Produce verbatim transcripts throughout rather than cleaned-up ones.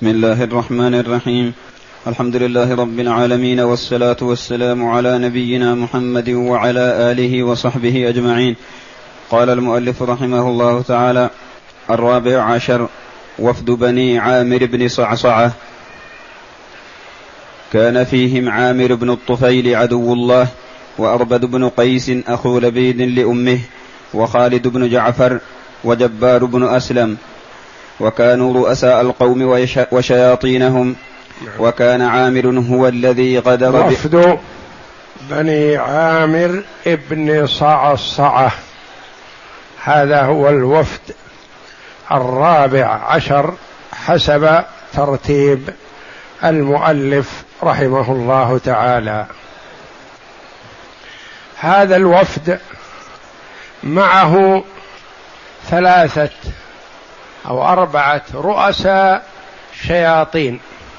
بسم الله الرحمن الرحيم. الحمد لله رب العالمين، والصلاة والسلام على نبينا محمد وعلى آله وصحبه أجمعين. قال المؤلف رحمه الله تعالى: الرابع عشر: وفد بني عامر بن صعصعة. كان فيهم عامر بن الطفيل عدو الله، وأربد بن قيس أخو لبيد لأمه، وخالد بن جعفر، وجبار بن أسلم، وكانوا رؤساء القوم وشياطينهم. وكان عامر هو الذي غدر وفد بني عامر ابن صعصعة، هذا هو الوفد الرابع عشر حسب ترتيب المؤلف رحمه الله تعالى. هذا الوفد معه ثلاثة أو أربعة رؤساء شياطين،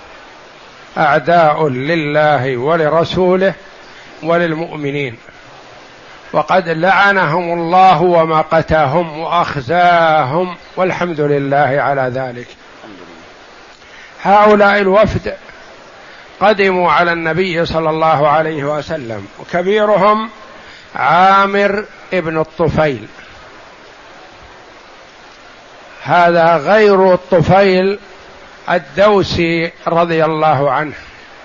أعداء لله ولرسوله وللمؤمنين، وقد لعنهم الله ومقتهم وأخزاهم، والحمد لله على ذلك. هؤلاء الوفد قدموا على النبي صلى الله عليه وسلم، وكبيرهم عامر ابن الطفيل، هذا غير الطفيل الدوسي رضي الله عنه.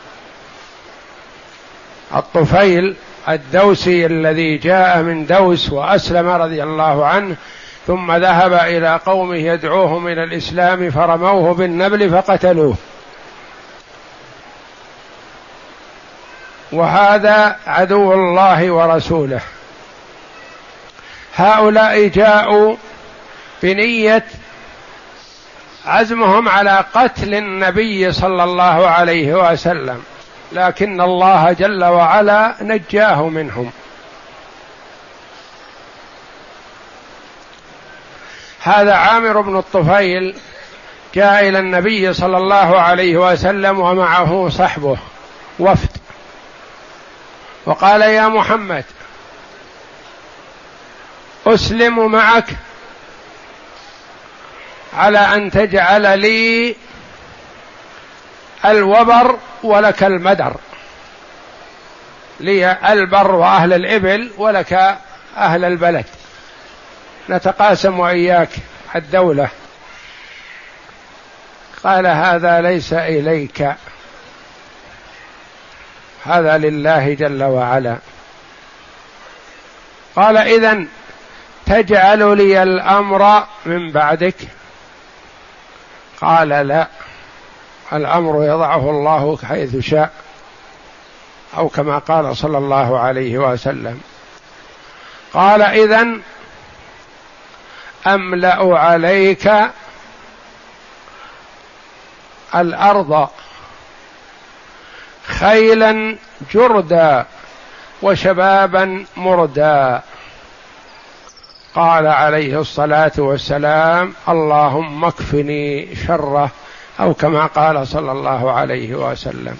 الطفيل الدوسي الذي جاء من دوس وأسلم رضي الله عنه، ثم ذهب إلى قومه يدعوهم إلى الإسلام فرموه بالنبل فقتلوه، وهذا عدو الله ورسوله. هؤلاء جاءوا بنية عزمهم على قتل النبي صلى الله عليه وسلم، لكن الله جل وعلا نجاه منهم. هذا عامر بن الطفيل جاء إلى النبي صلى الله عليه وسلم ومعه صحبه وفد، وقال: يا محمد، أسلم معك على أن تجعل لي الوبر ولك المدر، لي البر وأهل الإبل ولك أهل البلد، نتقاسم وإياك الدولة. قال: هذا ليس إليك، هذا لله جل وعلا. قال: إذن تجعل لي الأمر من بعدك؟ قال: لا، الأمر يضعه الله حيث شاء، أو كما قال صلى الله عليه وسلم. قال: إذن أملأ عليك الأرض خيلا جردا وشبابا مردا. قال عليه الصلاة والسلام: اللهم اكفني شره، أو كما قال صلى الله عليه وسلم.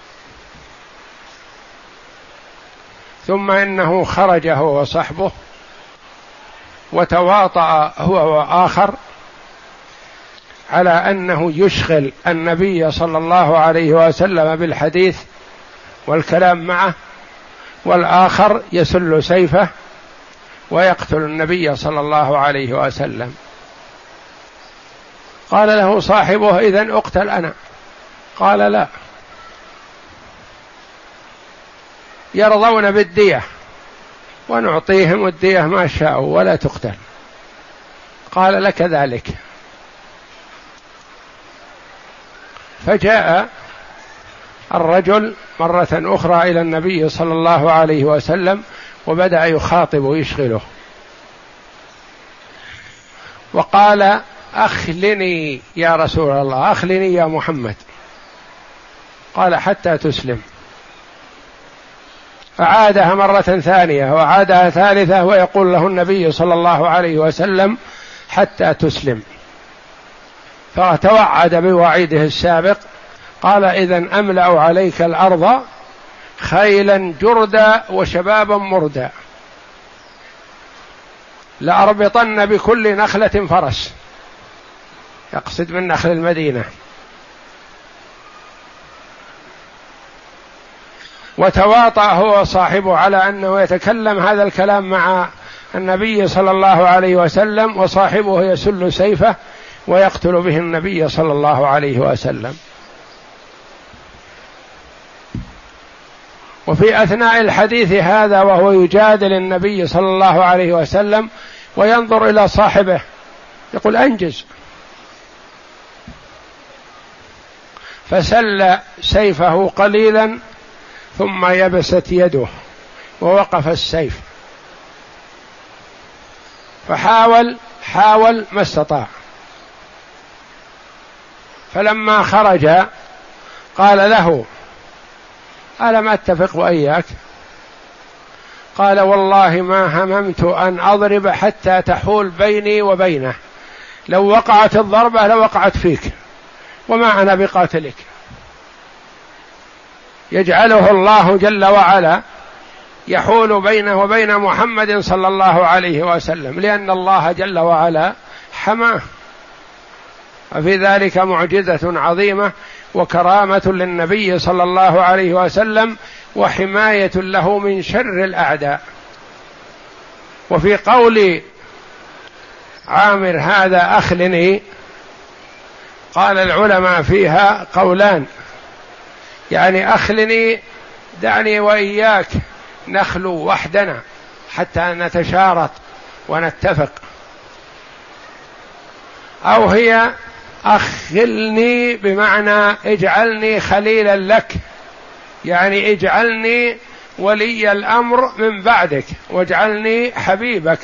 ثم إنه خرج هو وصحبه وتواطأ هو وآخر على أنه يشغل النبي صلى الله عليه وسلم بالحديث والكلام معه، والآخر يسل سيفه ويقتل النبي صلى الله عليه وسلم. قال له صاحبه: إذن أقتل أنا. قال: لا، يرضون بالدية ونعطيهم الدية ما شاءوا ولا تقتل. قال: لك ذلك. فجاء الرجل مرة أخرى إلى النبي صلى الله عليه وسلم، وبدأ يخاطب ويشغله، وقال: أخلني يا رسول الله، أخلني يا محمد. قال: حتى تسلم. أعادها مرة ثانية وعادها ثالثة، ويقول له النبي صلى الله عليه وسلم: حتى تسلم. فتوعد بوعيده السابق. قال: إذن أملأ عليك الأرض خيلا جردا وشبابا مردا، لأربطن بكل نخلة فرس، يقصد من نخل المدينة، وتواطأ هو وصاحبه على أنه يتكلم هذا الكلام مع النبي صلى الله عليه وسلم، وصاحبه يسل سيفه ويقتل به النبي صلى الله عليه وسلم. وفي أثناء الحديث هذا وهو يجادل النبي صلى الله عليه وسلم وينظر إلى صاحبه يقول أنجز، فسل سيفه قليلا ثم يبست يده ووقف السيف، فحاول حاول ما استطاع. فلما خرج قال له ألم أتفق وإياك؟ قال والله ما هممت أن أضرب حتى تحول بيني وبينه، لو وقعت الضربة لوقعت فيك وما أنا بقاتلك. يجعله الله جل وعلا يحول بينه وبين محمد صلى الله عليه وسلم، لأن الله جل وعلا حماه. وفي ذلك معجزة عظيمة وكرامة للنبي صلى الله عليه وسلم وحماية له من شر الأعداء. وفي قول عامر هذا أخلني قال العلماء فيها قولان، يعني أخلني دعني وإياك نخلو وحدنا حتى نتشارط ونتفق، أو هي أخلني بمعنى اجعلني خليلا لك، يعني اجعلني ولي الأمر من بعدك واجعلني حبيبك.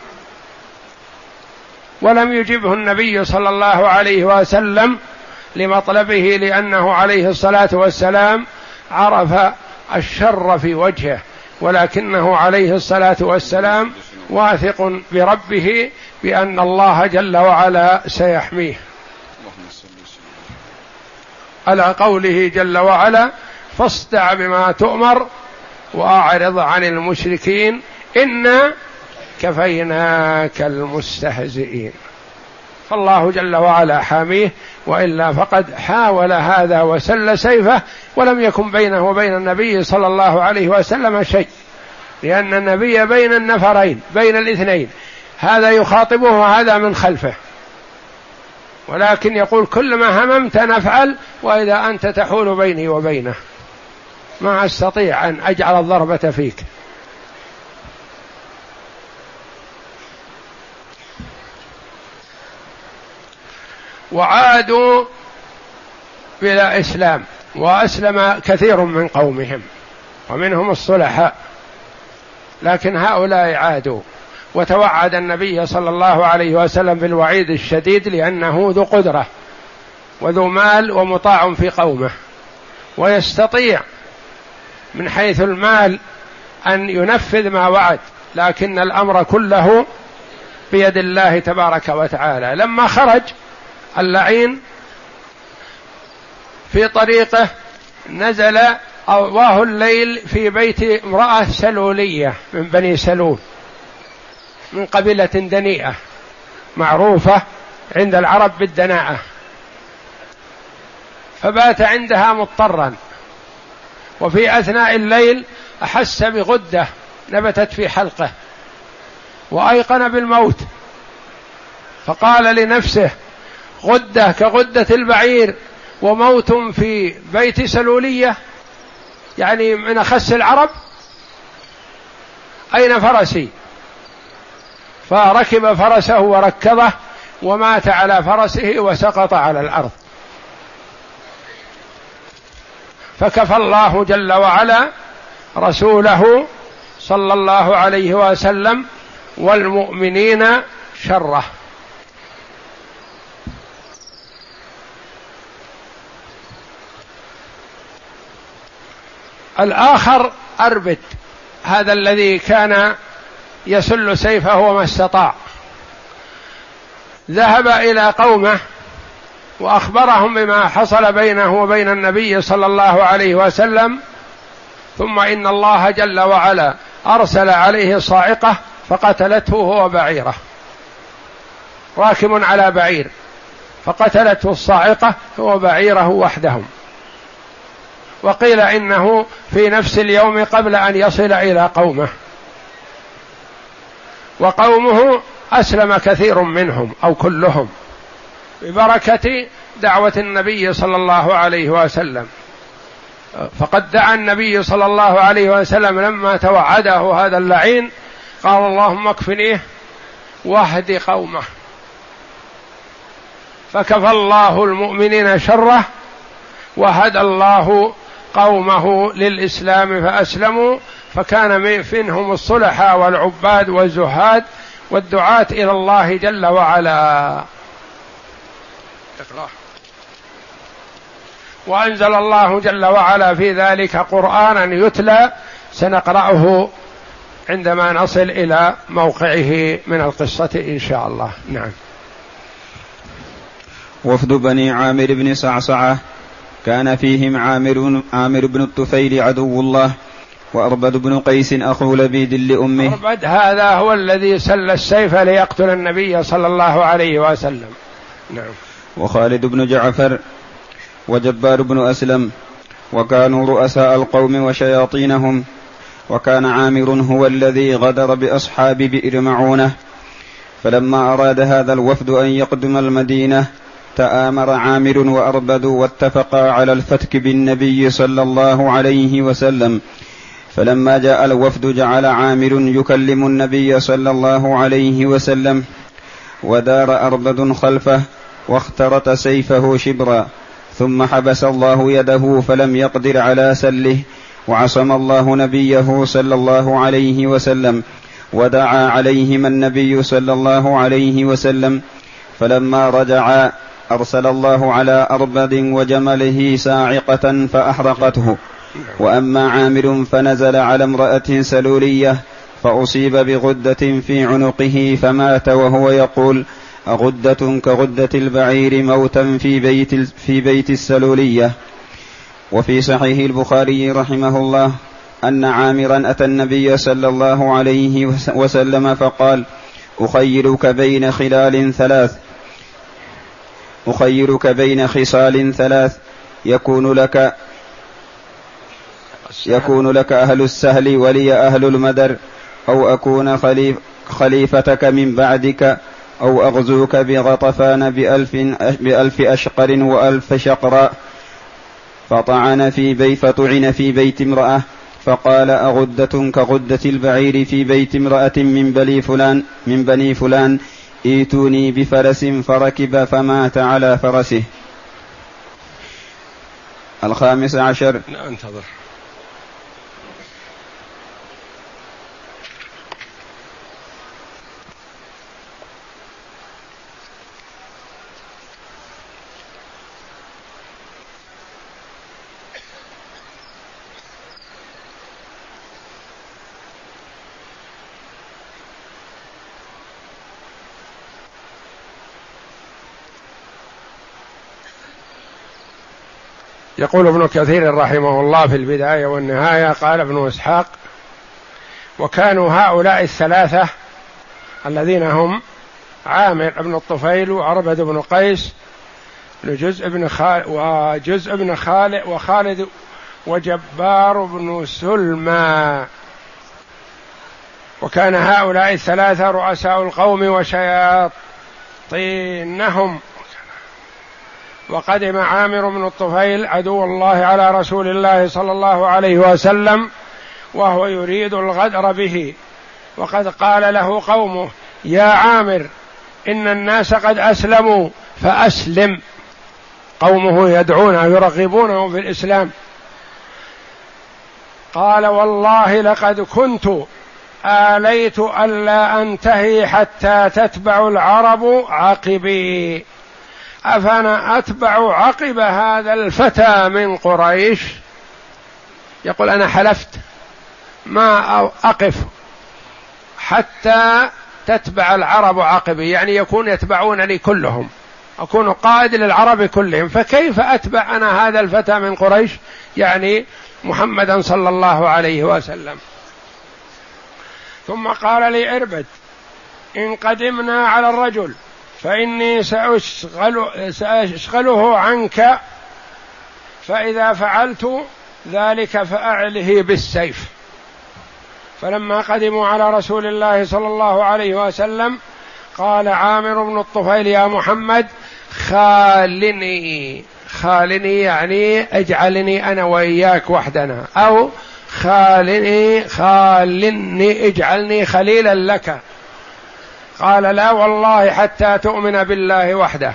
ولم يجبه النبي صلى الله عليه وسلم لمطلبه، لأنه عليه الصلاة والسلام عرف الشر في وجهه، ولكنه عليه الصلاة والسلام واثق بربه بأن الله جل وعلا سيحميه، على قوله جل وعلا فاصدع بما تؤمر وأعرض عن المشركين إنا كفيناك المستهزئين. فالله جل وعلا حاميه، وإلا فقد حاول هذا وسل سيفه ولم يكن بينه وبين النبي صلى الله عليه وسلم شيء، لأن النبي بين النفرين بين الاثنين، هذا يخاطبه وهذا من خلفه، ولكن يقول كل ما هممت نفعل، وإذا أنت تحول بيني وبينه ما أستطيع أن أجعل الضربة فيك. وعادوا بلا إسلام، وأسلم كثير من قومهم ومنهم الصلحاء، لكن هؤلاء عادوا. وتوعد النبي صلى الله عليه وسلم بالوعيد الشديد، لأنه ذو قدرة وذو مال ومطاع في قومه، ويستطيع من حيث المال أن ينفذ ما وعد، لكن الأمر كله بيد الله تبارك وتعالى. لما خرج اللعين في طريقه نزل أواه الليل في بيت امرأة سلولية من بني سلول، من قبيلة دنيئة معروفة عند العرب بالدناءة، فبات عندها مضطرا. وفي أثناء الليل أحس بغدة نبتت في حلقه وأيقن بالموت، فقال لنفسه غدة كغدة البعير وموت في بيت سلولية، يعني من أخس العرب، أين فرسي؟ فركب فرسه وركضه ومات على فرسه وسقط على الأرض. فكفى الله جل وعلا رسوله صلى الله عليه وسلم والمؤمنين شره. الآخر أربد، هذا الذي كان يسل سيفه وما استطاع، ذهب إلى قومه وأخبرهم بما حصل بينه وبين النبي صلى الله عليه وسلم، ثم إن الله جل وعلا أرسل عليه صاعقة فقتلته هو بعيره، راكب على بعير، فقتلته الصاعقة هو بعيره وحدهم. وقيل إنه في نفس اليوم قبل أن يصل إلى قومه، وقومه أسلم كثير منهم أو كلهم ببركة دعوة النبي صلى الله عليه وسلم. فقد دعا النبي صلى الله عليه وسلم لما توعده هذا اللعين قال اللهم اكفنيه واهد قومه، فكفى الله المؤمنين شره وهدى الله قومه للإسلام فأسلموا، فكان منهم الصلحاء والعباد والزهاد والدعاة إلى الله جل وعلا. وأنزل الله جل وعلا في ذلك قرآنا يتلى سنقرأه عندما نصل إلى موقعه من القصة إن شاء الله. نعم. وفد بني عامر بن صعصعة كان فيهم عامر, عامر بن الطفيل عدو الله، وأربد بن قيس أخو لبيد لأمه. أربد هذا هو الذي سل السيف ليقتل النبي صلى الله عليه وسلم. نعم. وخالد بن جعفر وجبار بن أسلم، وكانوا رؤساء القوم وشياطينهم. وكان عامر هو الذي غدر بأصحاب بئر معونة، فلما أراد هذا الوفد أن يقدم المدينة تآمر عامر وأربد واتفقا على الفتك بالنبي صلى الله عليه وسلم. فلما جاء الوفد جعل عامر يكلم النبي صلى الله عليه وسلم، ودار أربد خلفه واخترت سيفه شبرا، ثم حبس الله يده فلم يقدر على سله، وعصم الله نبيه صلى الله عليه وسلم. ودعا عليهما النبي صلى الله عليه وسلم، فلما رجعا أرسل الله على أربد وجمله صاعقة فأحرقته. وأما عامر فنزل على امرأة سلولية فأصيب بغدة في عنقه فمات وهو يقول أغدة كغدة البعير موتا في بيت, في بيت السلولية. وفي صحيح البخاري رحمه الله أن عامرا أتى النبي صلى الله عليه وسلم فقال أخيرك بين خلال ثلاث أخيرك بين خصال ثلاث يكون لك يكون لك أهل السهل ولي أهل المدر، أو أكون خليف خليفتك من بعدك، أو أغزوك بغطفان بألف, بألف أشقر وألف شقراء. فطعن في بيت فطعن في بيت امرأة فقال أغدة كغدة البعير في بيت امرأة من بني فلان من بني فلان ائتوني بفرس فركب فمات على فرسه. الخامس عشر. انتظر. يقول ابن كثير رحمه الله في البداية والنهاية قال ابن إسحاق وكانوا هؤلاء الثلاثة الذين هم عامر بن الطفيل وعربد بن قيس وجزء بن خالد وجزء بن خالد وخالد وجبار بن سلمى، وكان هؤلاء الثلاثة رؤساء القوم وشياطينهم. وقدم عامر بن الطفيل عدو الله على رسول الله صلى الله عليه وسلم وهو يريد الغدر به، وقد قال له قومه يا عامر إن الناس قد أسلموا فأسلم. قومه يدعونه يرغبونه في الإسلام. قال والله لقد كنت آليت ألا أنتهي حتى تتبع العرب عقبي، أفأنا أتبع عقب هذا الفتى من قريش؟ يقول أنا حلفت ما أقف حتى تتبع العرب عقبي، يعني يكون يتبعونني كلهم، أكون قائد للعرب كلهم، فكيف أتبع أنا هذا الفتى من قريش يعني محمدا صلى الله عليه وسلم. ثم قال لي اربد إن قدمنا على الرجل فإني سأشغل سأشغله عنك، فإذا فعلت ذلك فأعله بالسيف. فلما قدموا على رسول الله صلى الله عليه وسلم قال عامر بن الطفيل يا محمد خالني، خالني يعني اجعلني أنا وإياك وحدنا، أو خالني خالني اجعلني خليلا لك. قال لا والله حتى تؤمن بالله وحده.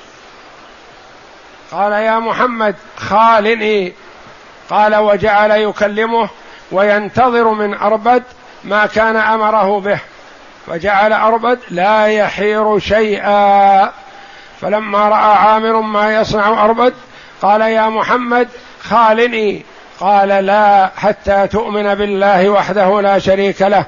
قال يا محمد خالني. قال وجعل يكلمه وينتظر من أربد ما كان أمره به، فجعل أربد لا يحير شيئا. فلما رأى عامر ما يصنع أربد قال يا محمد خالني. قال لا حتى تؤمن بالله وحده لا شريك له.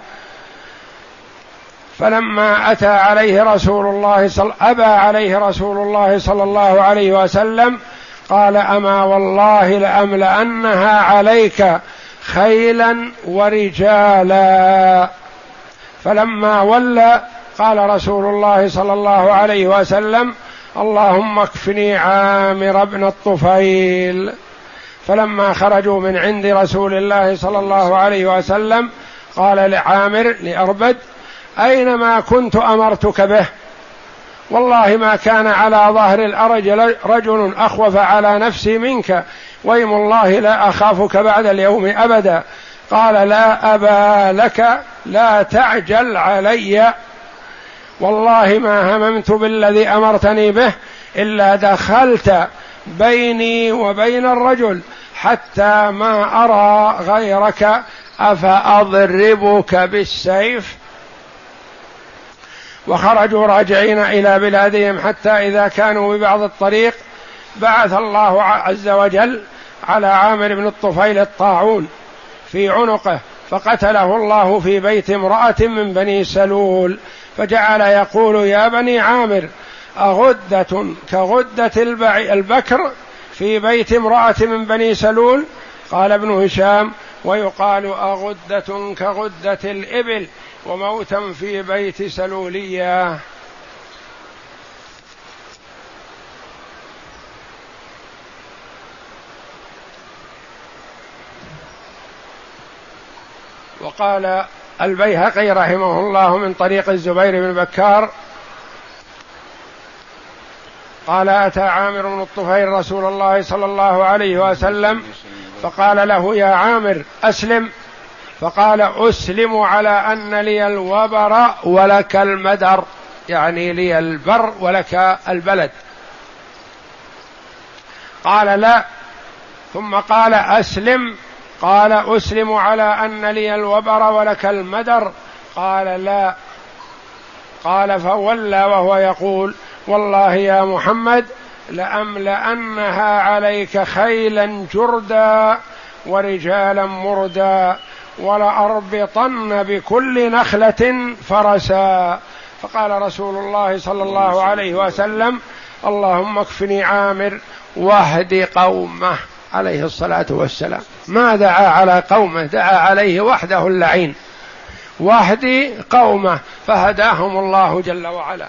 فلما أتى عليه رسول الله صل... أبى عليه رسول الله صلى الله عليه وسلم قال أما والله لأملأنها عليك خيلا ورجالا. فلما ولى قال رسول الله صلى الله عليه وسلم اللهم اكفني عامر بن الطفيل. فلما خرجوا من عند رسول الله صلى الله عليه وسلم قال لعامر لأربد أين ما كنت أمرتك به؟ والله ما كان على ظهر الأرج رجل أخوف على نفسي منك، ويم الله لا أخافك بعد اليوم أبدا. قال لا أبا لك لا تعجل علي، والله ما هممت بالذي أمرتني به إلا دخلت بيني وبين الرجل حتى ما أرى غيرك أفأضربك بالسيف. وخرجوا راجعين إلى بلادهم حتى إذا كانوا ببعض الطريق بعث الله عز وجل على عامر بن الطفيل الطاعون في عنقه فقتله الله في بيت امرأة من بني سلول. فجعل يقول يا بني عامر أغدة كغدة البكر في بيت امرأة من بني سلول؟ قال ابن هشام ويقال أغدة كغدة الإبل وموتا في بيت سلولية. وقال البيهقي رحمه الله من طريق الزبير بن بكار قال أتى عامر بن الطفيل رسول الله صلى الله عليه وسلم فقال له يا عامر أسلم. فقال أسلم على أن لي الوبر ولك المدر، يعني لي البر ولك البلد. قال لا. ثم قال أسلم. قال أسلم على أن لي الوبر ولك المدر. قال لا. قال فولى وهو يقول والله يا محمد لأملأنها عليك خيلا جردا ورجالا مردا ولأربطن بكل نخلة فرسا. فقال رسول الله صلى الله عليه وسلم اللهم اكفني عامر واهد قومه عليه الصلاة والسلام. ما دعا على قومه، دعا عليه وحده اللعين. واهد قومه فهداهم الله جل وعلا.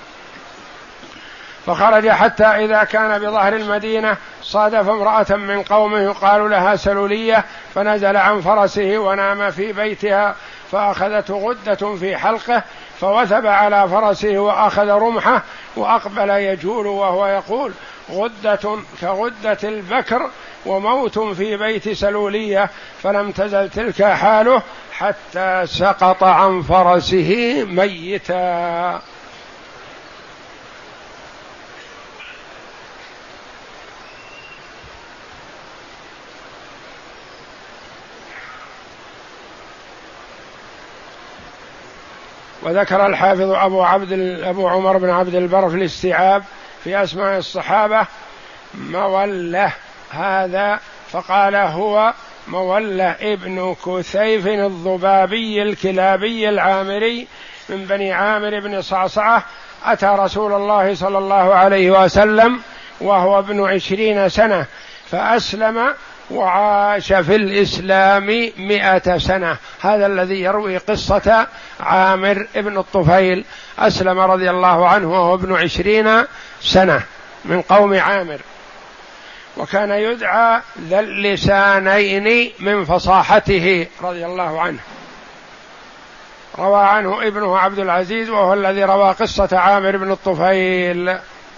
فخرج حتى إذا كان بظهر المدينة صادف امرأة من قومه يقال لها سلولية، فنزل عن فرسه ونام في بيتها، فأخذته غدة في حلقه فوثب على فرسه وأخذ رمحه وأقبل يجول وهو يقول غدة كغدة البكر وموت في بيت سلولية. فلم تزل تلك حاله حتى سقط عن فرسه ميتا. وذكر الحافظ أبو عبد أبو عمر بن عبد البر في الاستيعاب في أسماء الصحابة مولة هذا، فقال هو مولة ابن كثيف الضبابي الكلابي العامري من بني عامر بن صعصعة. أتى رسول الله صلى الله عليه وسلم وهو ابن عشرين سنة فأسلم وعاش في الإسلام مئة سنة. هذا الذي يروي قصة عامر ابن الطفيل، أسلم رضي الله عنه وهو ابن عشرين سنة من قوم عامر. وكان يدعى ذا اللسانين من فصاحته رضي الله عنه. روى عنه ابنه عبد العزيز وهو الذي روى قصة عامر بن الطفيل.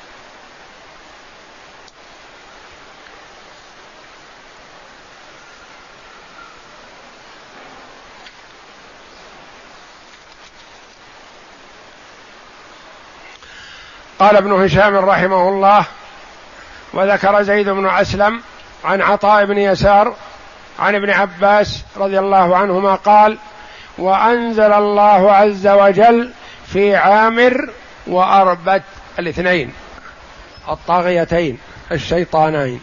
قال ابن هشام رحمه الله: وذكر زيد بن أسلم عن عطاء بن يسار عن ابن عباس رضي الله عنهما قال: وأنزل الله عز وجل في عامر وأربد الاثنين الطاغيتين الشيطانين: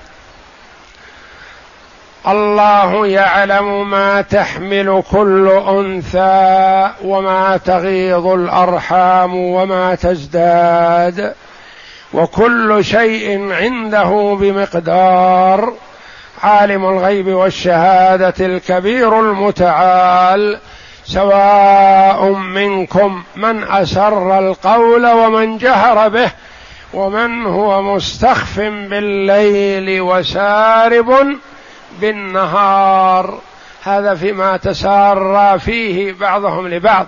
الله يعلم ما تحمل كل أنثى وما تغيض الأرحام وما تزداد وكل شيء عنده بمقدار عالم الغيب والشهادة الكبير المتعال سواء منكم من أسر القول ومن جهر به ومن هو مستخف بالليل وسارب بالنهار. هذا فيما تسارى فيه بعضهم لبعض.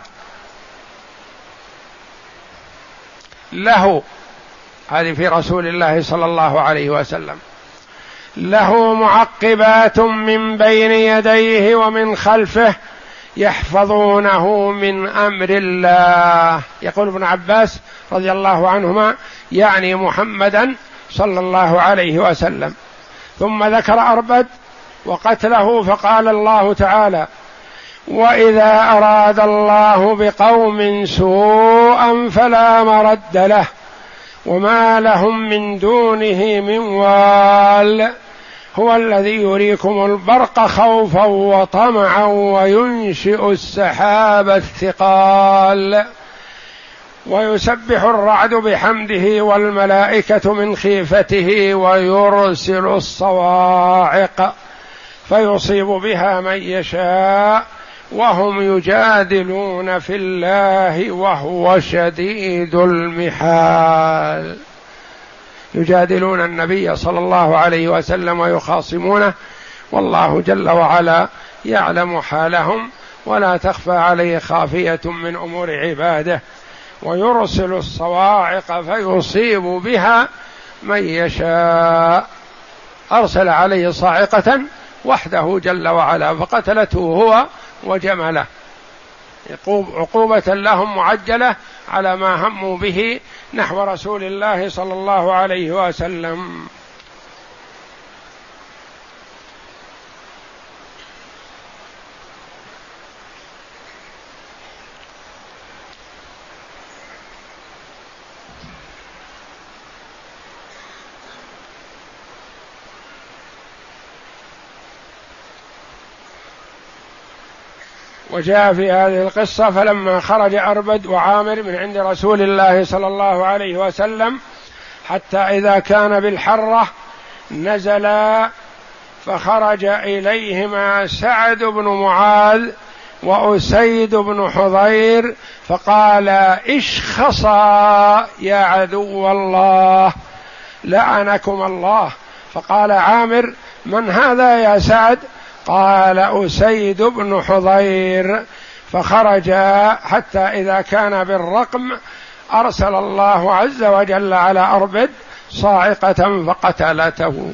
له، هذه في رسول الله صلى الله عليه وسلم، له معقبات من بين يديه ومن خلفه يحفظونه من أمر الله. يقول ابن عباس رضي الله عنهما يعني محمدا صلى الله عليه وسلم. ثم ذكر أربد وقتله فقال الله تعالى: وإذا أراد الله بقوم سوءا فلا مرد له وما لهم من دونه من وال هو الذي يريكم البرق خوفا وطمعا وينشئ السحاب الثقال ويسبح الرعد بحمده والملائكة من خيفته ويرسل الصواعق فيصيب بها من يشاء وهم يجادلون في الله وهو شديد المحال. يجادلون النبي صلى الله عليه وسلم ويخاصمونه، والله جل وعلا يعلم حالهم ولا تخفى عليه خافية من أمور عباده. ويرسل الصواعق فيصيب بها من يشاء. أرسل عليه صاعقة وحده جل وعلا فقتلته هو وجمله، عقوبة لهم معجلة على ما هموا به نحو رسول الله صلى الله عليه وسلم. وجاء في هذه القصة: فلما خرج أربد وعامر من عند رسول الله صلى الله عليه وسلم حتى إذا كان بالحرة نزلا فخرج إليهما سعد بن معاذ وأسيد بن حضير فقال: اشخصا يا عدو الله لعنكم الله. فقال عامر: من هذا يا سعد؟ قال: أسيد بن حضير. فخرج حتى إذا كان بالرقم أرسل الله عز وجل على أربد صاعقة فقتلته.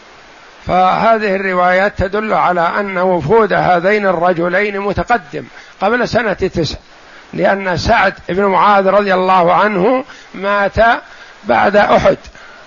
فهذه الروايات تدل على أن وفود هذين الرجلين متقدم قبل سنة تسع، لأن سعد بن معاذ رضي الله عنه مات بعد أحد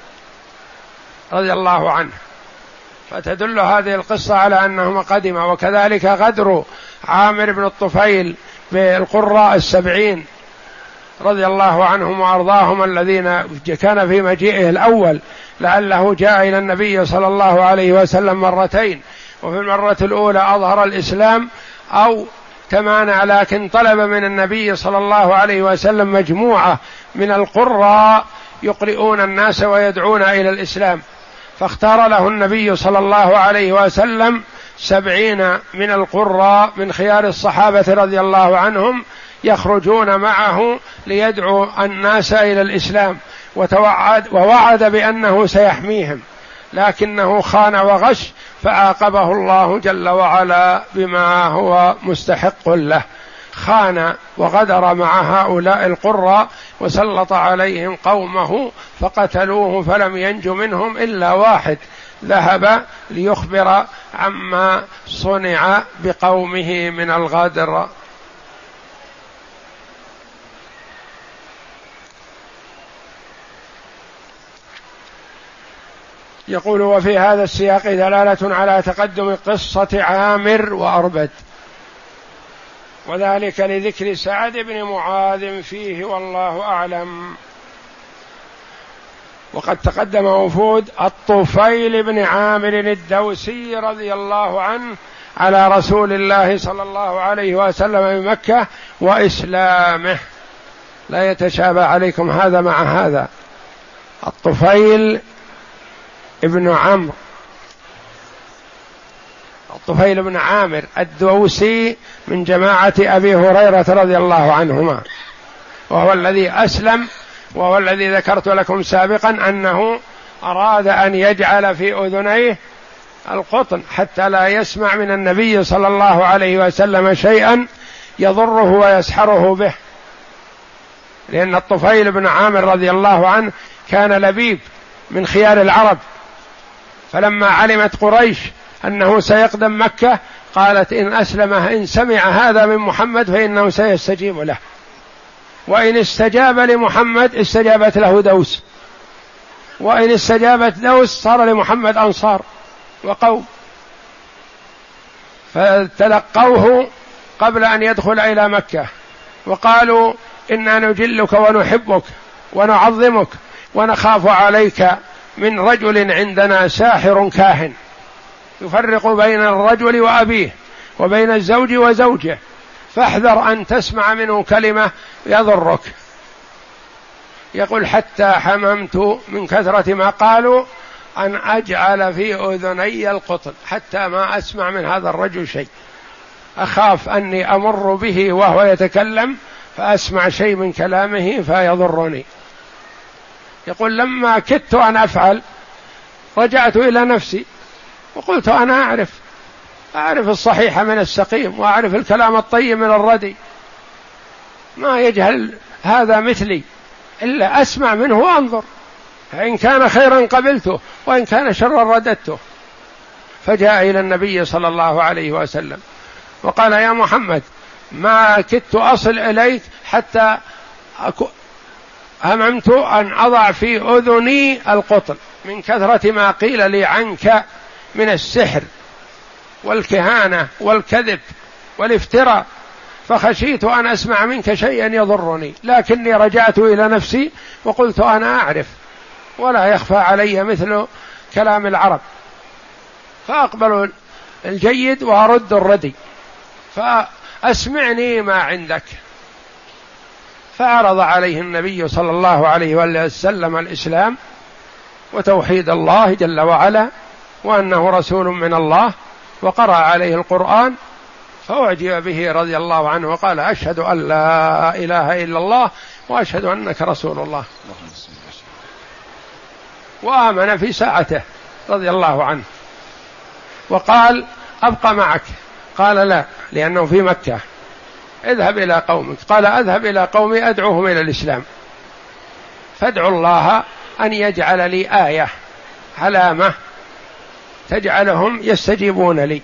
رضي الله عنه، فتدل هذه القصة على أنهما قدما. وكذلك غدر عامر بن الطفيل بالقراء السبعين رضي الله عنهم وأرضاهم الذين كان في مجيئه الأول لعله جاء إلى النبي صلى الله عليه وسلم مرتين، وفي المرة الأولى أظهر الإسلام أو تمانع، لكن طلب من النبي صلى الله عليه وسلم مجموعة من القراء يقرئون الناس ويدعون إلى الإسلام، فاختار له النبي صلى الله عليه وسلم سبعين من القراء من خيار الصحابة رضي الله عنهم يخرجون معه ليدعو الناس إلى الإسلام، وتوعد ووعد بأنه سيحميهم، لكنه خان وغش، فعاقبه الله جل وعلا بما هو مستحق له. خان وغدر مع هؤلاء القراء وسلط عليهم قومه فقتلوه، فلم ينج منهم إلا واحد ذهب ليخبر عما صنع بقومه من الغدر. يقول: وفي هذا السياق دلالة على تقدم قصة عامر وأربد، وذلك لذكر سعد بن معاذ فيه، والله أعلم. وقد تقدم وفود الطفيل بن عامر الدوسي رضي الله عنه على رسول الله صلى الله عليه وسلم بمكة وإسلامه، لا يتشابه عليكم هذا مع هذا. الطفيل ابن عمرو الطفيل بن عامر الدوسي من جماعة أبي هريرة رضي الله عنهما، وهو الذي أسلم، وهو الذي ذكرت لكم سابقا أنه أراد أن يجعل في أذنيه القطن حتى لا يسمع من النبي صلى الله عليه وسلم شيئا يضره ويسحره به، لأن الطفيل بن عامر رضي الله عنه كان لبيب من خيار العرب، فلما علمت قريش أنه سيقدم مكة قالت: إن أسلم إن سمع هذا من محمد فإنه سيستجيب له، وإن استجاب لمحمد استجابت له دوس، وإن استجابت دوس صار لمحمد أنصار وقوم، فتلقوه قبل أن يدخل إلى مكة وقالوا: إنا نجلك ونحبك ونعظمك ونخاف عليك من رجل عندنا ساحر كاهن يفرق بين الرجل وأبيه وبين الزوج وزوجه، فاحذر أن تسمع منه كلمة يضرك. يقول: حتى حممت من كثرة ما قالوا أن أجعل في أذني القطن حتى ما أسمع من هذا الرجل شيء، أخاف أني أمر به وهو يتكلم فأسمع شيء من كلامه فيضرني. يقول: لما كدت أن أفعل رجعت إلى نفسي وقلت: أنا أعرف أعرف الصحيح من السقيم، وأعرف الكلام الطيب من الردي، ما يجهل هذا مثلي إلا أسمع منه وأنظر، فإن كان خيرا قبلته وإن كان شرا رددته. فجاء إلى النبي صلى الله عليه وسلم وقال: يا محمد، ما كدت أصل إليك حتى هممت أن أضع في أذني القطن من كثرة ما قيل لي عنك من السحر والكهانة والكذب والافتراء، فخشيت أن أسمع منك شيئا يضرني، لكني رجعت إلى نفسي وقلت: أنا أعرف ولا يخفى علي مثل كلام العرب، فأقبل الجيد وأرد الردي، فأسمعني ما عندك. فعرض عليه النبي صلى الله عليه وسلم الإسلام وتوحيد الله جل وعلا وأنه رسول من الله، وقرأ عليه القرآن فأعجب به رضي الله عنه وقال: أشهد أن لا إله إلا الله وأشهد أنك رسول الله، وآمن في ساعته رضي الله عنه. وقال: أبقى معك؟ قال: لا، لأنه في مكة. اذهب إلى قومك. قال: أذهب إلى قومي أدعوهم إلى الإسلام، فادعوا الله أن يجعل لي آية علامة تجعلهم يستجيبون لي.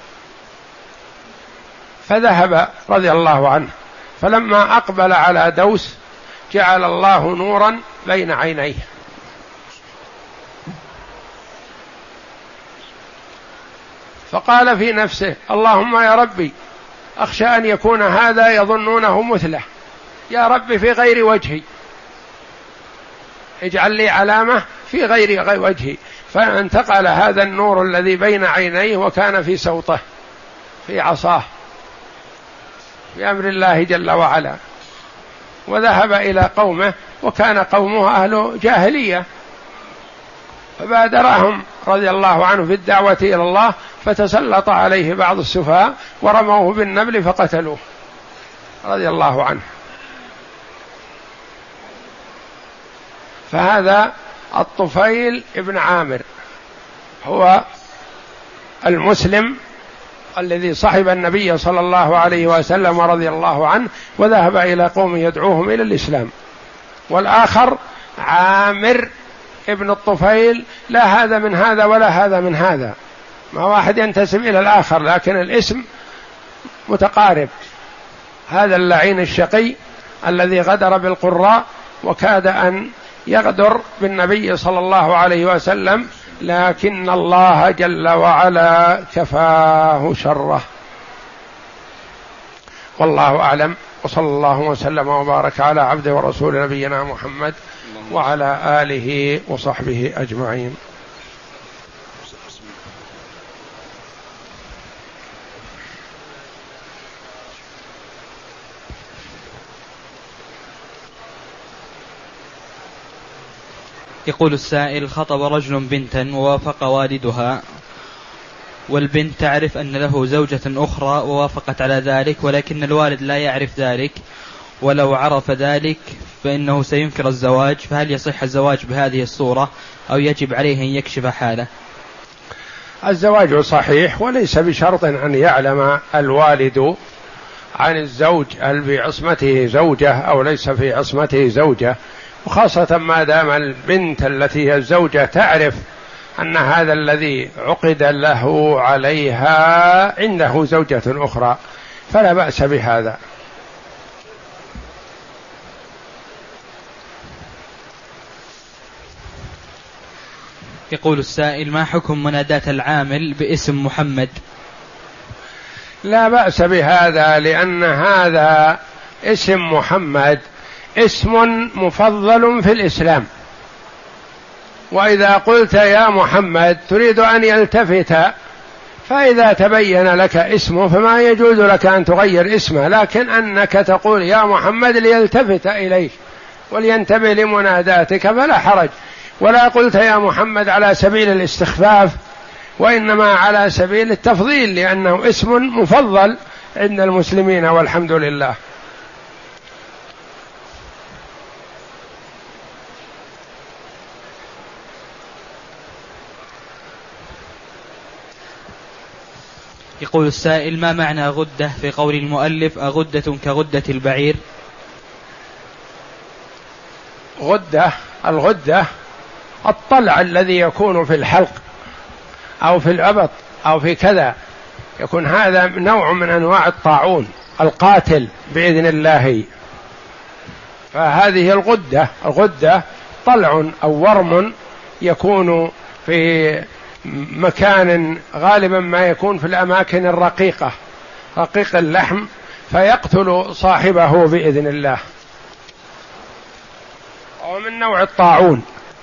فذهب رضي الله عنه، فلما أقبل على دوس جعل الله نورا بين عينيه، فقال في نفسه: اللهم يا ربي أخشى أن يكون هذا يظنونه مثله، يا رب في غير وجهي، اجعل لي علامة في غير وجهي. فانتقل هذا النور الذي بين عينيه وكان في سوطه في عصاه بأمر الله جل وعلا، وذهب إلى قومه، وكان قومه أهل جاهلية، فبادرهم رضي الله عنه في الدعوة إلى الله، فتسلط عليه بعض السفهاء ورموه بالنبل فقتلوه رضي الله عنه. فهذا الطفيل ابن عامر هو المسلم الذي صحب النبي صلى الله عليه وسلم ورضي الله عنه وذهب إلى قوم يدعوهم إلى الإسلام. والآخر عامر ابن الطفيل، لا هذا من هذا ولا هذا من هذا، ما واحد ينتسب إلى الآخر لكن الاسم متقارب. هذا اللعين الشقي الذي غدر بالقراء وكاد أن يغدر بالنبي صلى الله عليه وسلم، لكن الله جل وعلا كفاه شره. والله أعلم، وصلى الله وسلم وبارك على عبده ورسول نبينا محمد وعلى آله وصحبه أجمعين. يقول السائل: خطب رجل بنتا ووافق والدها، والبنت تعرف أن له زوجة أخرى ووافقت على ذلك، ولكن الوالد لا يعرف ذلك، ولو عرف ذلك فإنه سينكر الزواج، فهل يصح الزواج بهذه الصورة أو يجب عليه أن يكشف حاله؟ الزواج صحيح، وليس بشرط أن يعلم الوالد عن الزوج هل في عصمته زوجة أو ليس في عصمته زوجة، وخاصة ما دام البنت التي هي الزوجة تعرف أن هذا الذي عقد له عليها عنده زوجة أخرى فلا بأس بهذا. يقول السائل: ما حكم مناداة العامل باسم محمد؟ لا بأس بهذا، لأن هذا اسم محمد اسم مفضل في الإسلام، وإذا قلت يا محمد تريد أن يلتفت، فإذا تبين لك اسمه فما يجوز لك أن تغير اسمه، لكن أنك تقول يا محمد ليلتفت إليك ولينتبه لمناداتك فلا حرج. ولا قلت يا محمد على سبيل الاستخفاف، وإنما على سبيل التفضيل، لأنه اسم مفضل عند المسلمين والحمد لله. يقول السائل: ما معنى غدة في قول المؤلف أغدة كغدة البعير؟ غدة، الغدة الطلع الذي يكون في الحلق أو في الأبط أو في كذا، يكون هذا نوع من أنواع الطاعون القاتل بإذن الله، فهذه الغدة. الغدة طلع أو ورم يكون في مكان غالبا ما يكون في الأماكن الرقيقة رقيق اللحم، فيقتل صاحبه بإذن الله، ومن نوع الطاعون.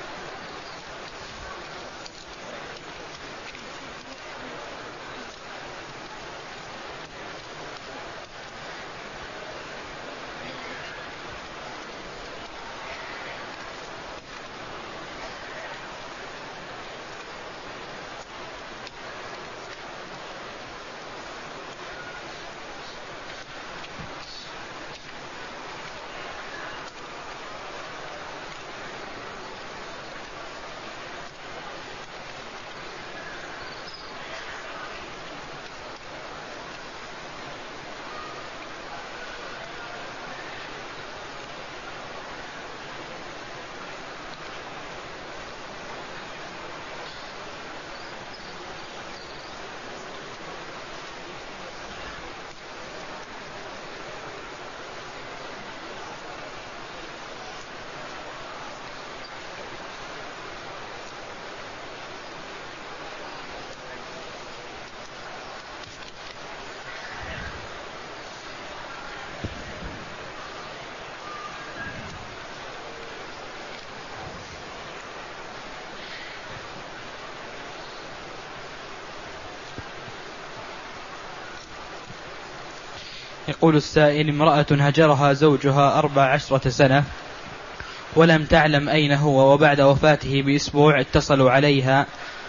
يقول السائل: امرأة هجرها زوجها أربع عشرة سنة ولم تعلم أين هو، وبعد وفاته بأسبوع اتصلوا عليها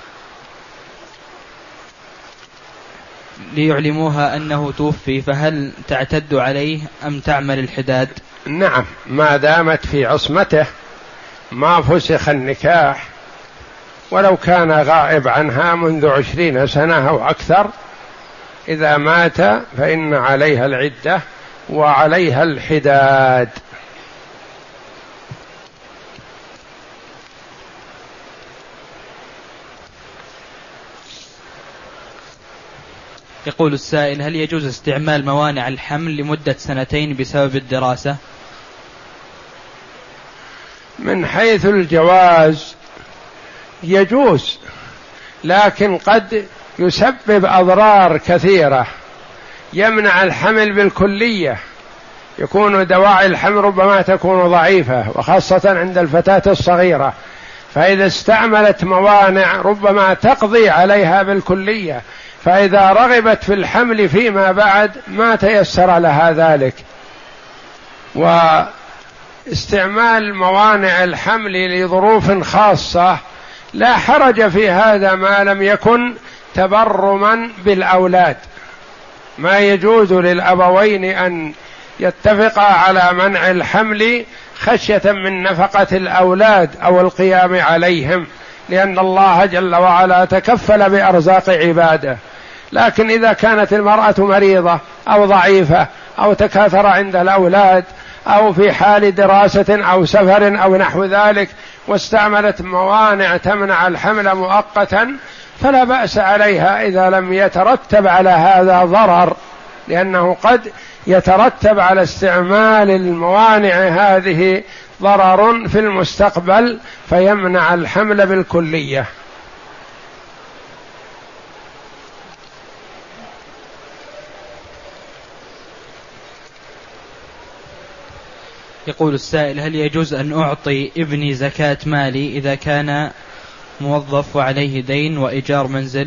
ليعلموها أنه توفي، فهل تعتد عليه أم تعمل الحداد؟ نعم، ما دامت في عصمته ما فسخ النكاح ولو كان غائب عنها منذ عشرين سنة أو أكثر، إذا مات فإن عليها العدة وعليها الحداد. يقول السائل: هل يجوز استعمال موانع الحمل لمدة سنتين بسبب الدراسة؟ من حيث الجواز يجوز، لكن قد يسبب أضرار كثيرة، يمنع الحمل بالكلية، يكون دواعي الحمل ربما تكون ضعيفة، وخاصة عند الفتاة الصغيرة، فإذا استعملت موانع ربما تقضي عليها بالكلية، فإذا رغبت في الحمل فيما بعد ما تيسر لها ذلك. واستعمال موانع الحمل لظروف خاصة لا حرج في هذا ما لم يكن تبرما بالأولاد. ما يجوز للأبوين أن يتفقا على منع الحمل خشية من نفقة الأولاد أو القيام عليهم، لأن الله جل وعلا تكفل بأرزاق عباده. لكن إذا كانت المرأة مريضة أو ضعيفة أو تكاثر عند الأولاد أو في حال دراسة أو سفر أو نحو ذلك واستعملت موانع تمنع الحمل مؤقتا فلا بأس عليها إذا لم يترتب على هذا ضرر، لأنه قد يترتب على استعمال الموانع هذه ضرر في المستقبل فيمنع الحمل بالكلية. يقول السائل: هل يجوز أن أعطي ابني زكاة مالي إذا كان موظف وعليه دين وإيجار منزل؟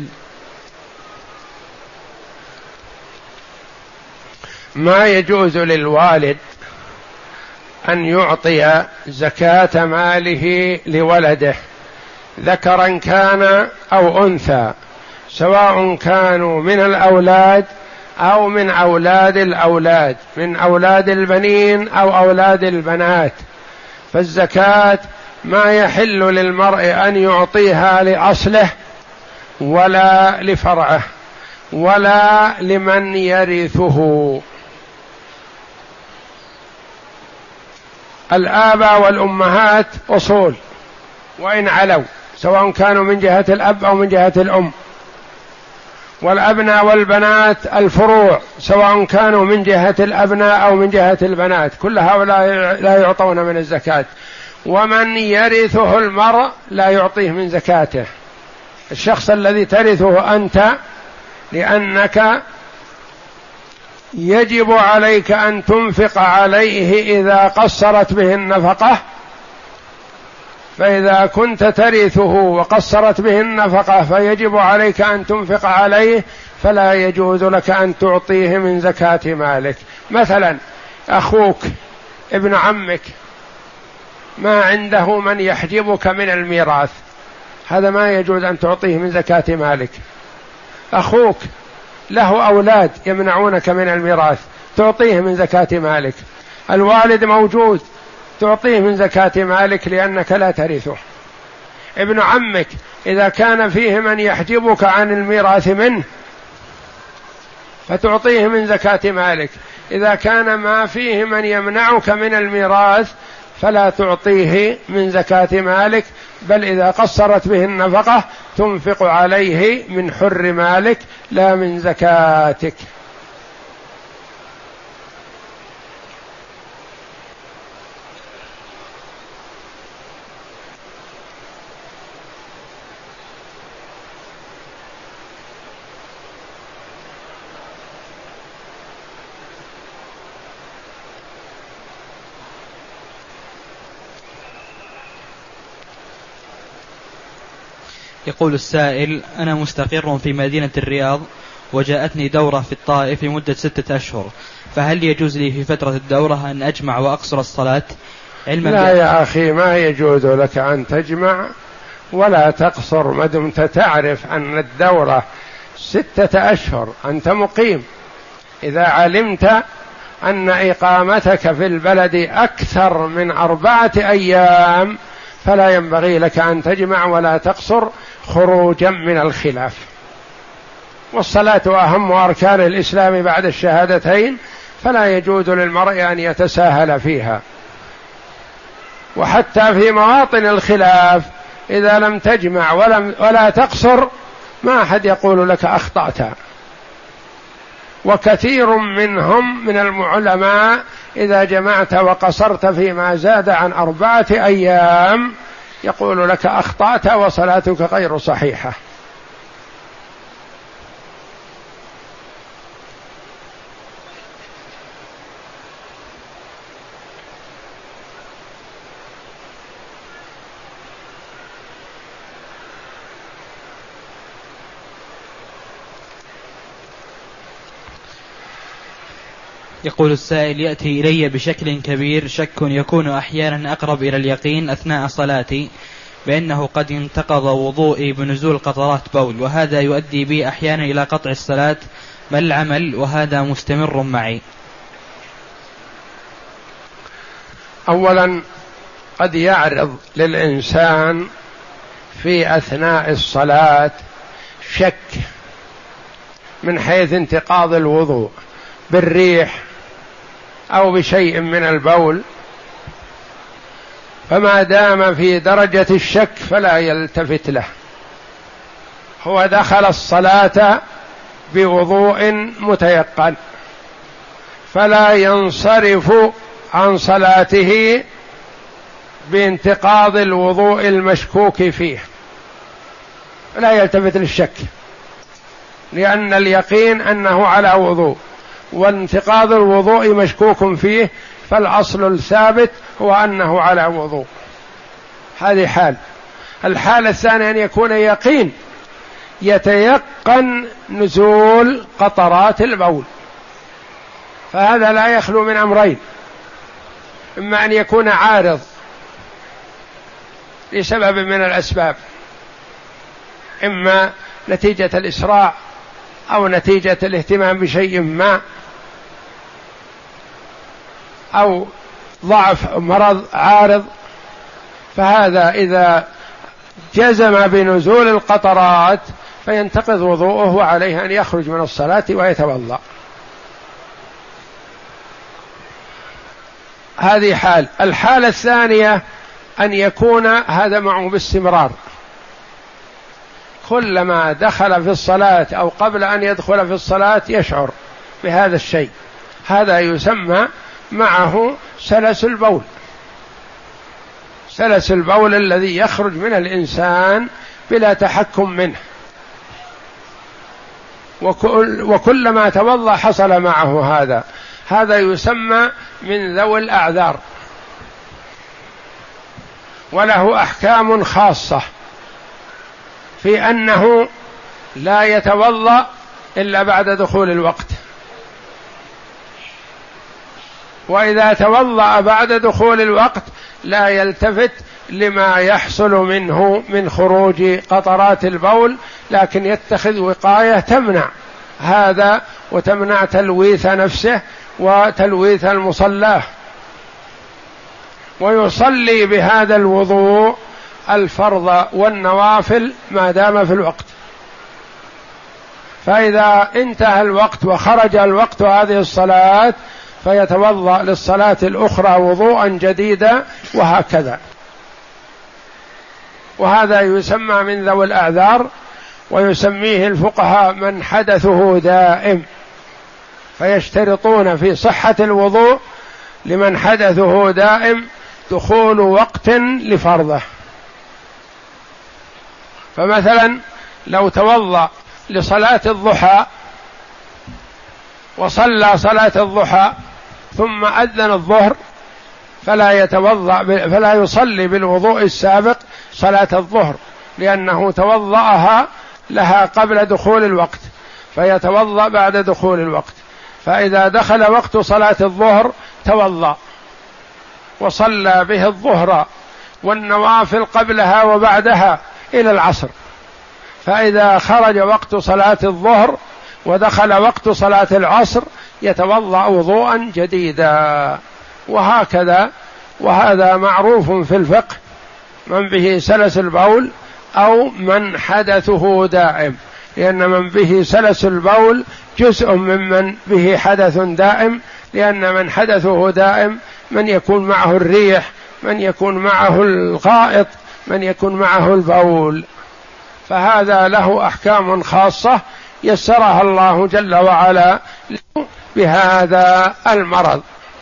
ما يجوز للوالد أن يعطي زكاة ماله لولده ذكرا كان أو أنثى، سواء كانوا من الأولاد أو من أولاد الأولاد، من أولاد البنين أو أولاد البنات. فالزكاة ما يحل للمرء أن يعطيها لأصله ولا لفرعه ولا لمن يرثه. الآباء والأمهات أصول وإن علوا، سواء كانوا من جهة الأب أو من جهة الأم، والأبناء والبنات الفروع، سواء كانوا من جهة الأبناء أو من جهة البنات، كل هؤلاء لا يعطون من الزكاة. ومن يرثه المرء لا يعطيه من زكاته، الشخص الذي ترثه أنت، لأنك يجب عليك أن تنفق عليه إذا قصرت به النفقة، فإذا كنت ترثه وقصرت به النفقة فيجب عليك أن تنفق عليه، فلا يجوز لك أن تعطيه من زكاة مالك. مثلا أخوك ابن عمك ما عنده من يحجبك من الميراث، هذا ما يجوز أن تعطيه من زكاة مالك. أخوك له أولاد يمنعونك من الميراث، تعطيه من زكاة مالك. الوالد موجود، تعطيه من زكاة مالك لأنك لا ترثه. ابن عمك إذا كان فيه من يحجبك عن الميراث منه فتعطيه من زكاة مالك. إذا كان ما فيه من يمنعك من الميراث فلا تعطيه من زكاة مالك، بل إذا قصرت به النفقة تنفق عليه من حر مالك لا من زكاتك. يقول السائل: أنا مستقر في مدينة الرياض وجاءتني دورة في الطائف لمدة ستة أشهر، فهل يجوز لي في فترة الدورة أن أجمع وأقصر الصلاة؟ علما لا يا أخي، ما يجوز لك أن تجمع ولا تقصر ما دمت تعرف أن الدورة ستة أشهر، أنت مقيم. إذا علمت أن إقامتك في البلد أكثر من أربعة أيام فلا ينبغي لك أن تجمع ولا تقصر خروجا من الخلاف. والصلاة أهم أركان الإسلام بعد الشهادتين، فلا يجوز للمرء أن يتساهل فيها. وحتى في مواطن الخلاف إذا لم تجمع ولم ولا تقصر ما أحد يقول لك أخطأت. وكثير منهم من العلماء إذا جمعت وقصرت فيما زاد عن أربعة أيام يقول لك أخطأت وصلاتك غير صحيحة. يقول السائل: يأتي إلي بشكل كبير شك يكون أحيانا أقرب إلى اليقين أثناء صلاتي بأنه قد انتقض وضوئي بنزول قطرات بول، وهذا يؤدي بي أحيانا إلى قطع الصلاة بل العمل، وهذا مستمر معي. أولا قد يعرض للإنسان في أثناء الصلاة شك من حيث انتقاض الوضوء بالريح أو بشيء من البول، فما دام في درجة الشك فلا يلتفت له. هو دخل الصلاة بوضوء متيقن فلا ينصرف عن صلاته بانتقاض الوضوء المشكوك فيه، لا يلتفت للشك، لأن اليقين أنه على وضوء وانتقاض الوضوء مشكوك فيه، فالأصل الثابت هو أنه على وضوء. هذه حال. الحالة الثانية أن يكون يقين، يتيقن نزول قطرات البول، فهذا لا يخلو من أمرين: إما أن يكون عارض لسبب من الأسباب، إما نتيجة الإسراع أو نتيجة الاهتمام بشيء ما أو ضعف مرض عارض، فهذا إذا جزم بنزول القطرات فينتقض وضوءه وعليه أن يخرج من الصلاة ويتوضأ. هذه حال. الحالة الثانية أن يكون هذا معه باستمرار، كلما دخل في الصلاة أو قبل أن يدخل في الصلاة يشعر بهذا الشيء، هذا يسمى معه سلس البول. سلس البول الذي يخرج من الإنسان بلا تحكم منه، وكل وكلما توضأ حصل معه هذا. هذا يسمى من ذوي الأعذار، وله أحكام خاصة في أنه لا يتوضأ إلا بعد دخول الوقت، وإذا توضأ بعد دخول الوقت لا يلتفت لما يحصل منه من خروج قطرات البول، لكن يتخذ وقاية تمنع هذا وتمنع تلويث نفسه وتلويث المصلاه، ويصلي بهذا الوضوء الفرض والنوافل ما دام في الوقت. فإذا انتهى الوقت وخرج الوقت هذه الصلاة فيتوضأ للصلاة الأخرى وضوءا جديدا، وهكذا. وهذا يسمى من ذوي الأعذار، ويسميه الفقهاء من حدثه دائم، فيشترطون في صحة الوضوء لمن حدثه دائم دخول وقت لفرضه. فمثلا لو توضأ لصلاة الضحى وصلى صلاة الضحى ثم أذن الظهر فلا يتوضأ فلا يصلي بالوضوء السابق صلاة الظهر، لأنه توضأها لها قبل دخول الوقت، فيتوضأ بعد دخول الوقت. فإذا دخل وقت صلاة الظهر توضأ وصلى به الظهر والنوافل قبلها وبعدها إلى العصر. فإذا خرج وقت صلاة الظهر ودخل وقت صلاة العصر يتوضأ وضوءا جديدا، وهكذا. وهذا معروف في الفقه من به سلس البول أو من حدثه دائم، لأن من به سلس البول جزء ممن به حدث دائم، لأن من حدثه دائم من يكون معه الريح، من يكون معه الغائط، من يكون معه البول، فهذا له أحكام خاصة يسرها الله جل وعلا بهذا المرض.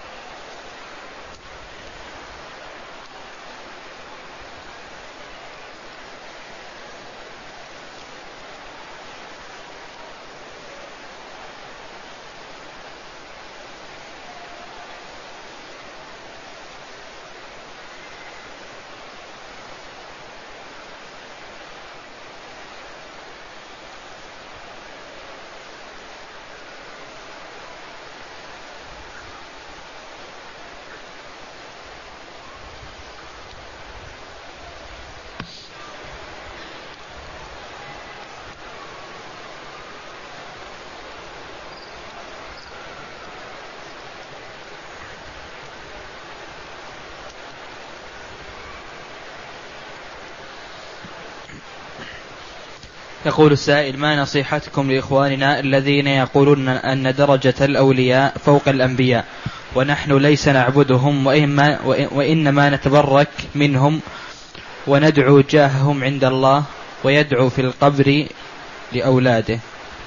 يقول السائل: ما نصيحتكم لإخواننا الذين يقولون أن درجة الأولياء فوق الأنبياء ونحن ليس نعبدهم وإنما, وإنما نتبرك منهم وندعو جاههم عند الله ويدعو في القبر لأولاده؟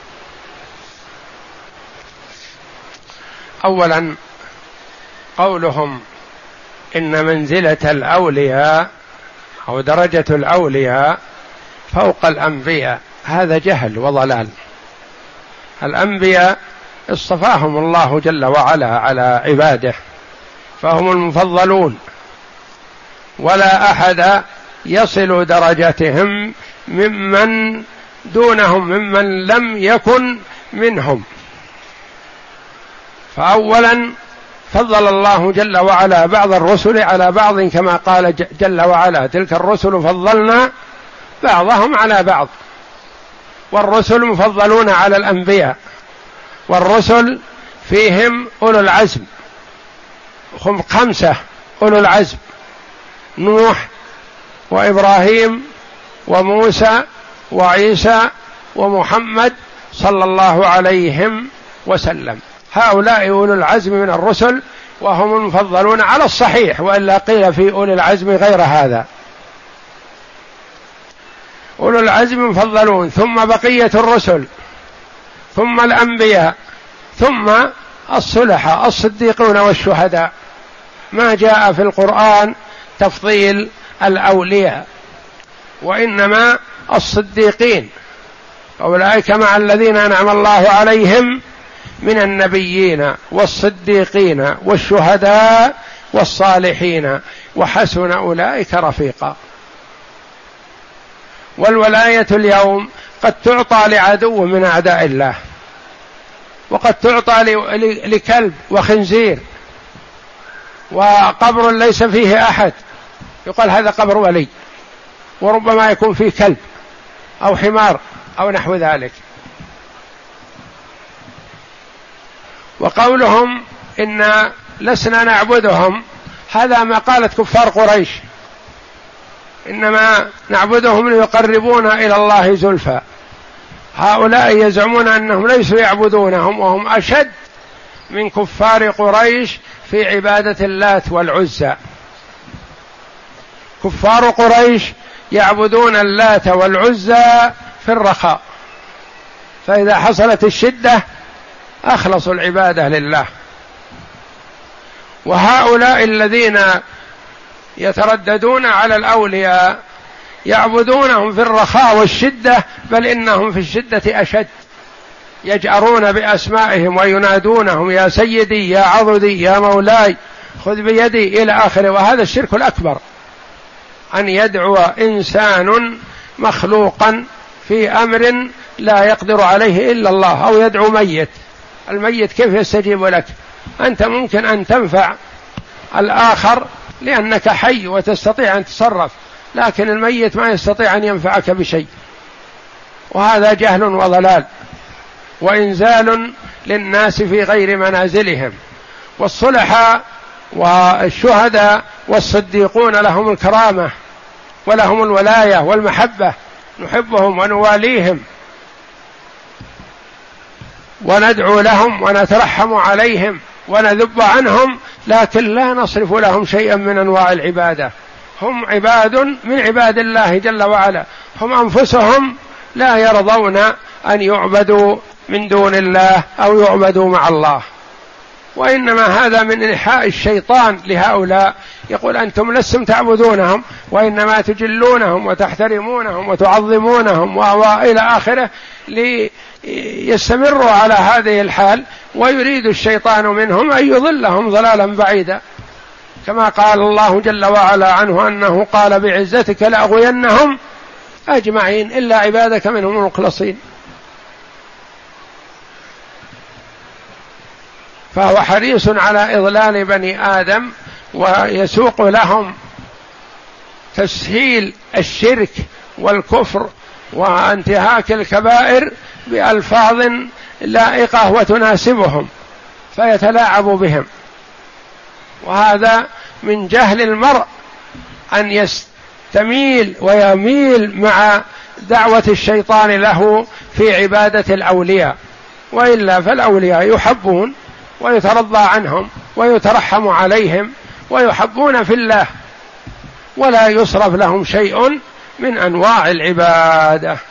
أولا قولهم إن منزلة الأولياء أو درجة الأولياء فوق الأنبياء هذا جهل وضلال. الأنبياء اصطفاهم الله جل وعلا على عباده فهم المفضلون، ولا أحد يصل درجتهم ممن دونهم ممن لم يكن منهم. فأولا فضل الله جل وعلا بعض الرسل على بعض كما قال جل وعلا: تلك الرسل فضلنا بعضهم على بعض. والرسل مفضلون على الأنبياء، والرسل فيهم أولو العزم، هم خمسة أولو العزم: نوح وإبراهيم وموسى وعيسى ومحمد صلى الله عليهم وسلم. هؤلاء أولو العزم من الرسل وهم المفضلون على الصحيح، وإلا قيل في أولي العزم غير هذا. أولو العزم مفضلون، ثم بقية الرسل، ثم الأنبياء، ثم الصلحاء الصديقون والشهداء. ما جاء في القرآن تفضيل الأولياء، وإنما الصديقين، أولئك مع الذين أنعم الله عليهم من النبيين والصديقين والشهداء والصالحين وحسن أولئك رفيقا. والولاية اليوم قد تعطى لعدو من أعداء الله، وقد تعطى لكلب وخنزير وقبر ليس فيه أحد، يقال هذا قبر ولي، وربما يكون فيه كلب أو حمار أو نحو ذلك. وقولهم إن لسنا نعبدهم هذا ما قالت كفار قريش، إنما نعبدهم ليقربونا إلى الله زلفى. هؤلاء يزعمون أنهم ليسوا يعبدونهم، وهم أشد من كفار قريش في عبادة اللات والعزى. كفار قريش يعبدون اللات والعزى في الرخاء، فإذا حصلت الشدة أخلصوا العبادة لله. وهؤلاء الذين يترددون على الأولياء يعبدونهم في الرخاء والشدة، بل إنهم في الشدة أشد، يجأرون بأسمائهم وينادونهم: يا سيدي يا عضدي يا مولاي خذ بيدي إلى آخره. وهذا الشرك الأكبر، أن يدعو إنسان مخلوقا في أمر لا يقدر عليه إلا الله، أو يدعو ميت. الميت كيف يستجيب لك؟ أنت ممكن أن تنفع الآخر لأنك حي وتستطيع أن تتصرف، لكن الميت ما يستطيع أن ينفعك بشيء. وهذا جهل وضلال وإنزال للناس في غير منازلهم. والصلحاء والشهداء والصديقون لهم الكرامة ولهم الولاية والمحبة، نحبهم ونواليهم وندعو لهم ونترحم عليهم ونذب عنهم، لكن لا نصرف لهم شيئا من أنواع العبادة. هم عباد من عباد الله جل وعلا، هم أنفسهم لا يرضون أن يعبدوا من دون الله أو يعبدوا مع الله، وإنما هذا من إيحاء الشيطان لهؤلاء، يقول أنتم لستم تعبدونهم وإنما تجلونهم وتحترمونهم وتعظمونهم وإلى آخره، ليستمروا على هذه الحال، ويريد الشيطان منهم أن يضلهم ضلالا بعيدا، كما قال الله جل وعلا عنه أنه قال بعزتك لأغوينهم أجمعين إلا عبادك منهم المخلصين. فهو حريص على إضلال بني آدم، ويسوق لهم تسهيل الشرك والكفر وانتهاك الكبائر بألفاظ لائقة وتناسبهم فيتلاعب بهم. وهذا من جهل المرء أن يستميل ويميل مع دعوة الشيطان له في عبادة الأولياء، وإلا فالأولياء يحبون ويترضى عنهم ويترحم عليهم ويحبون في الله، ولا يصرف لهم شيء من أنواع العبادة.